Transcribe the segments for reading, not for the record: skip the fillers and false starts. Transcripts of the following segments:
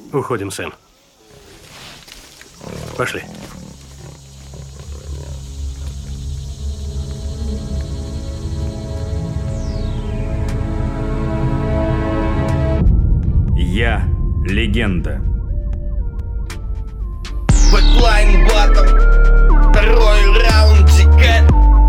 Уходим, Сэм. Пошли. Я легенда. Бэклайн батл. Второй раунд, дикарь.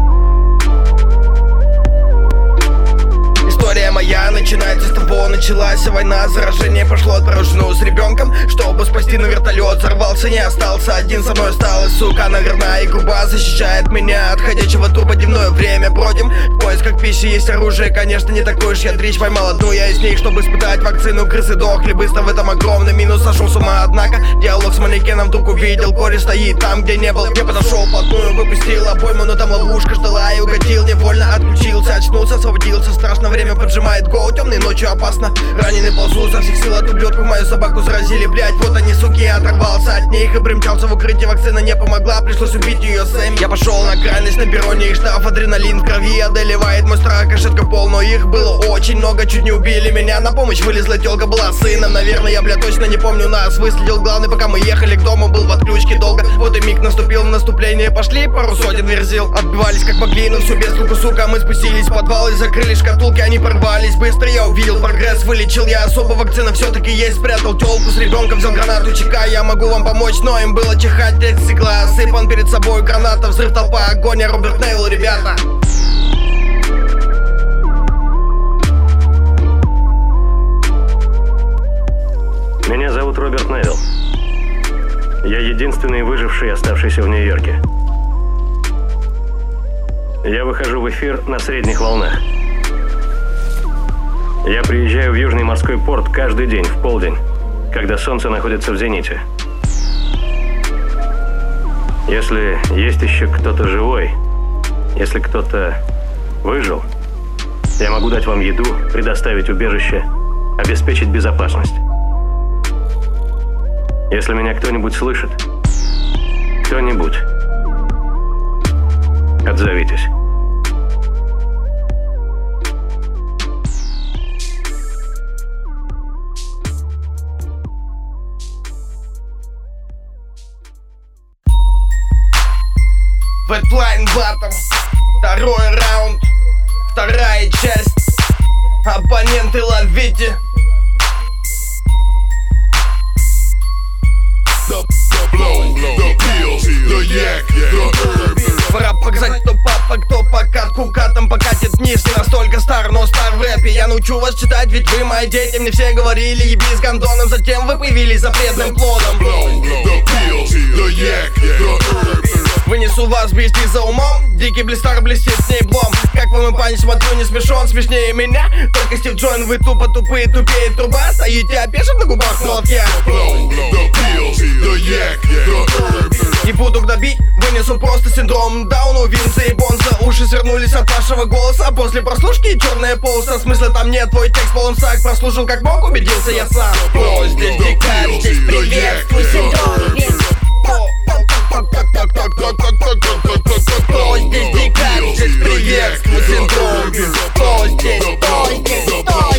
История моя начинается с того, началась война. Заражение пошло отмороженную с ребенком. Чтобы спасти на вертолет, взорвался, не остался один, со мной осталась сука. Она верна и груба, защищает меня от ходячего трупа. Дневное время бродим в поисках пищи, есть оружие, конечно, не такой уж я дрищ. Поймал одну я из них, чтобы испытать вакцину. Крысы дохли быстро, в этом огромный минус. Сошел с ума, однако диалог с манекеном вдруг увидел. Кореш стоит там, где не был. Я подошел вплотную, выпустил обойму, но там ловушка ждала и угодил. Невольно отключился, очнулся, освободился. Страшно, время поджимает гоу, темной ночью опасно. Раненый ползу, со всех сил от ублюдков. Мою собаку заразили, блять, вот они, суки. Я оторвался от них и примчался в укрытие. Вакцина не помогла, пришлось убить ее Сэм. Я пошел на крайность на перроне, и штраф, адреналин в крови одолевает мой страх, кошетка пол. Но их было очень много, чуть не убили меня. На помощь вылезла тёлка, была сыном. Наверное, я, блядь, точно не помню нас. Выследил главный, пока мы ехали к дому, был в отключке долго. Вот и миг наступил, в наступление пошли, пару сотен верзил. Отбивались как могли, но все без толку, сука. Мы спустились в подвал и закрыли шкатулки, они порвались быстро. Я увидел прогресс, вылечил я особо, вакцина все-таки есть. Спрятал тёлку с ребенком, взял гранату, ЧК. Я могу вам помочь, но им было чихать. Текст стекла, осыпан перед собой граната. Взрыв, толпа, огонь, я Роберт Невилл, ребята. Меня зовут Роберт Невилл. Я единственный выживший, оставшийся в Нью-Йорке. Я выхожу в эфир на средних волнах. Я приезжаю в Южный морской порт каждый день в полдень, когда солнце находится в зените. Если есть еще кто-то живой, если кто-то выжил, я могу дать вам еду, предоставить убежище, обеспечить безопасность. Если меня кто-нибудь слышит, кто-нибудь, отзовитесь. Бэклайн батл. Второй раунд. Вторая часть. Оппоненты, ловите. Пора показать, кто папа, кто покатку катом покатит вниз. Не настолько стар, но стар в рэпе. Я научу вас читать, ведь вы мои дети. Мне все говорили, еби с гондоном. Затем вы появились запретным плодом. Вынесу вас вместе за умом. Дикий блистар блестит с ней блом. Как вам и пани, смотрю, не смешон, смешнее меня. Только Стив Джон, вы тупо тупые, тупее труба. Стоите опешив на губах молотка. Не буду гнобить, вынесу просто синдром Дауна, Винса и Бонса. Уши свернулись от вашего голоса. После прослушки черная полоса. Смысла там нет, твой текст полон сак. Прослушал как мог, убедился я сам. О, здесь дикарь, здесь приветствуй синдром Винса. Кто здесь дикарь, здесь приветствуй синдром Винса. Кто здесь, кто здесь, кто